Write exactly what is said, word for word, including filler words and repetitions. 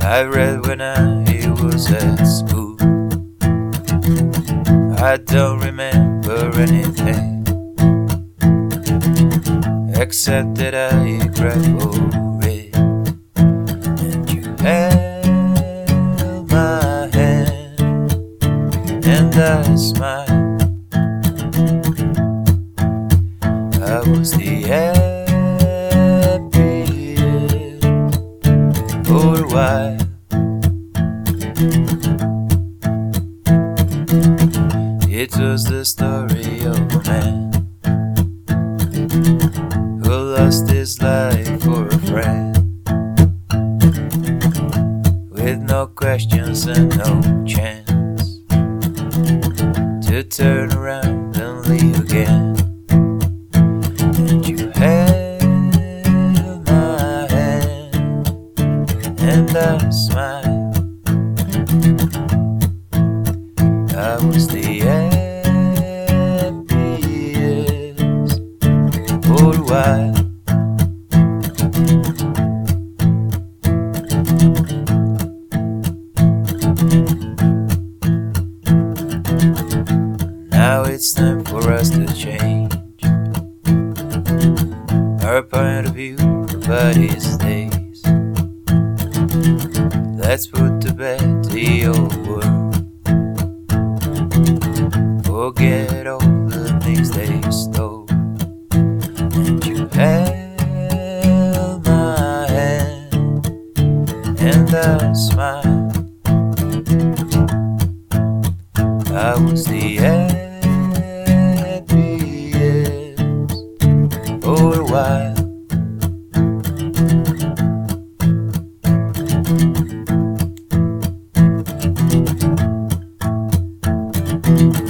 I read when I was at school. I don't remember anything except that I cried for it, and you held my hand, and I smiled. I was the happiest for a while. It was the story of a man who lost his life for a friend, with no questions and no chance to turn around and leave again. And you held my hand, and I smiled. I was the happiest for a while. Now it's time for us to change our point of view about these days. Let's put to bed the old world, forget all the things they stole. And you held my hand, and I smiled. I was the happiest for a while. Thank you.